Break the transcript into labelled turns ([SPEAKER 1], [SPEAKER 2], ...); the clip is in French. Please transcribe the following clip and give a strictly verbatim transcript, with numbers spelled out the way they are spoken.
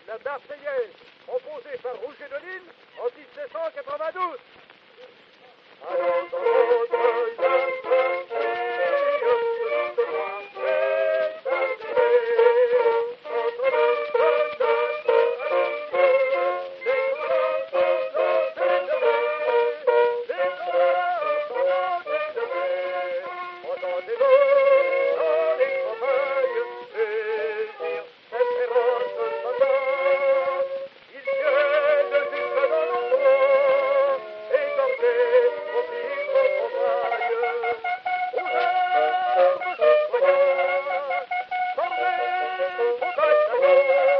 [SPEAKER 1] la Marseillaise, composée par Rouget de Lille en dix-sept cent quatre-vingt-douze. Allons dans notre la Marseillaise, de loin c'est arrivé. Entre notre la Marseillaise, les colons sont élevés, les colons sont élevés. Entendez-vous dans les campagnes saisir cette féroce bataille. Ils viennent jusque dans nos bois, égorger nos petites campagnes. Aux armes, citoyens, formez vos bataillons.